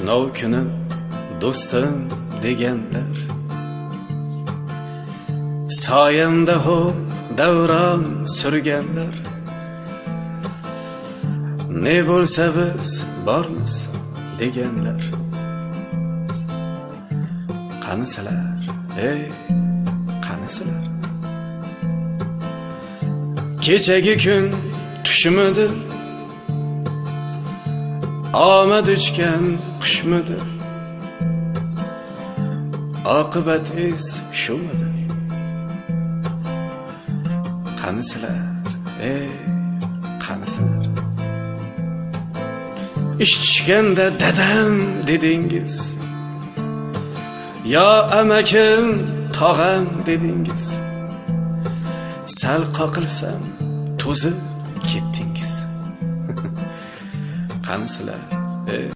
Tunov kuni do'stim deganlar, soyamda ho'p davron surganlar. Ne bo'lsa biz bormiz deganlar. Qanisilar, qanisilar? Kechagi kun tushimidir, omad uchgan qushmidir, oqibatingiz shumidir? Qanisilar, qanisilar? Ish tushganda dadam dedingiz, yo amakim tog'am dedingiz. Sal qoqilsam to'zib ketdingiz. Qanisilar?